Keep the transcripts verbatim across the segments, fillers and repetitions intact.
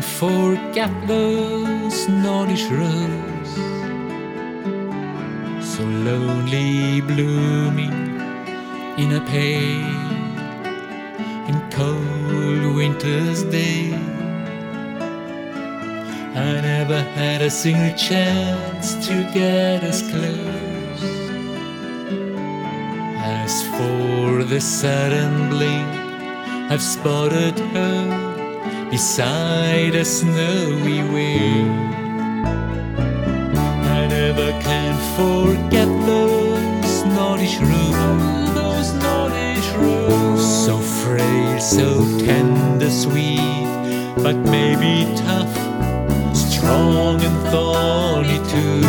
forget those Nordic roses, so lonely blooming in a pale and cold winter's day. I never had a single chance to get as close. As for the sudden blink, I've spotted her beside a snowy wing. I never can forget those Nordic roses, those Nordic roses, so frail, so tender, sweet, but maybe tough, strong and thorny too.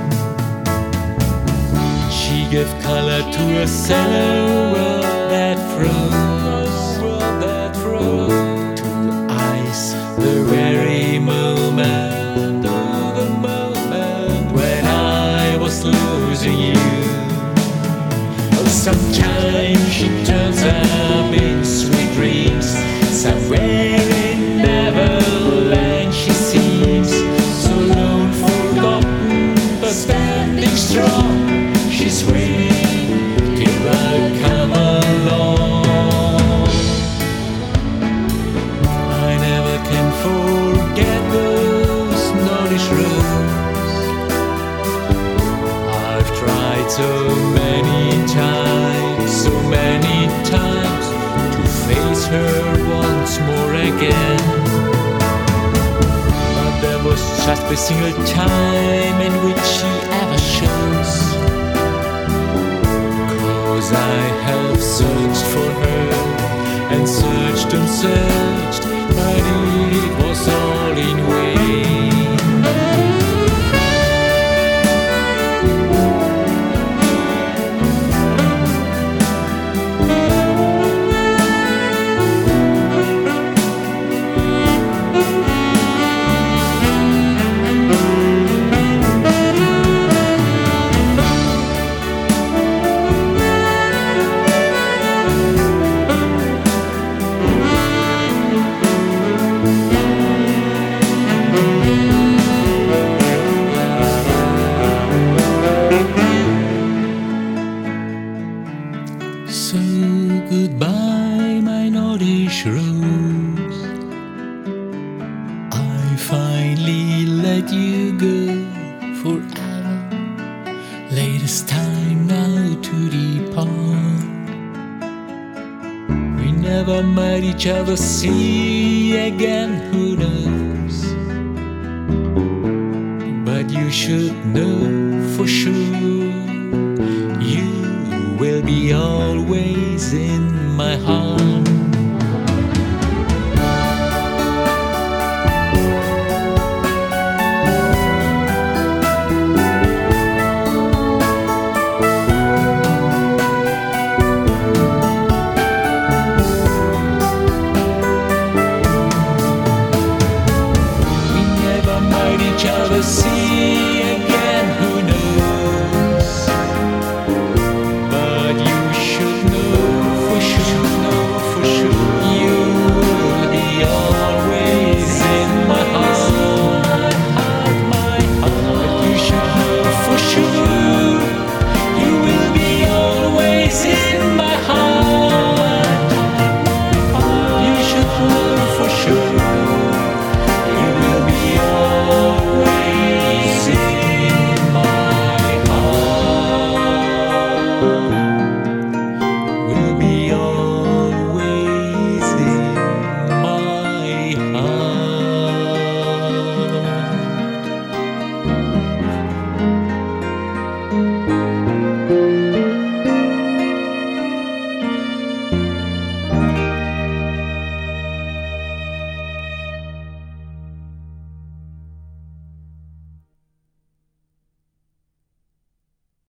She gave color to a cellar world that froze, world that froze, to ice the very moment, oh, the moment when I was losing you. Oh, sometimes she turns up in sweet dreams, somewhere in Neverland she seems so long forgotten, but standing strong. She's waiting till I come along. I never can forget those Nordic roses. I've tried so many times, so many times to face her once more again. But there was just a single time in which she ever shows. I have searched for her and searched and searched, but it was all in vain. So goodbye, my Nordic rose. I finally let you go forever. Latest time now to depart. We never might each other see again, who knows? But you should know for sure, you will be always in my heart. We never might each other see again, who knows? But you should know for sure, know for sure, you will be always in my heart, my heart. But you should know for sure, you will be always in my